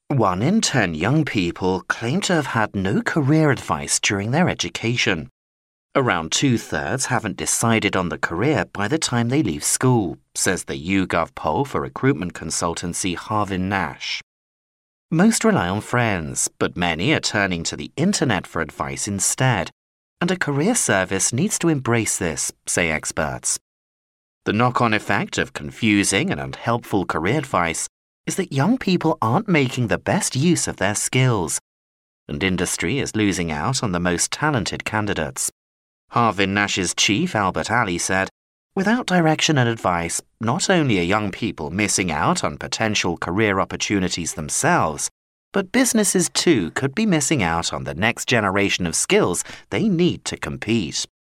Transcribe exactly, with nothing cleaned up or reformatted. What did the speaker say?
One in ten young people claim to have had no career advice during their education. Around two-thirds haven't decided on the career by the time they leave school, says the YouGov poll for recruitment consultancy Harvin Nash. Most rely on friends, but many are turning to the internet for advice instead, and a career service needs to embrace this, say experts. The knock-on effect of confusing and unhelpful career advice is that young people aren't making the best use of their skills, and industry is losing out on the most talented candidates. Harvin Nash's chief, Albert Ali, said, "Without direction and advice, not only are young people missing out on potential career opportunities themselves, but businesses too could be missing out on the next generation of skills they need to compete."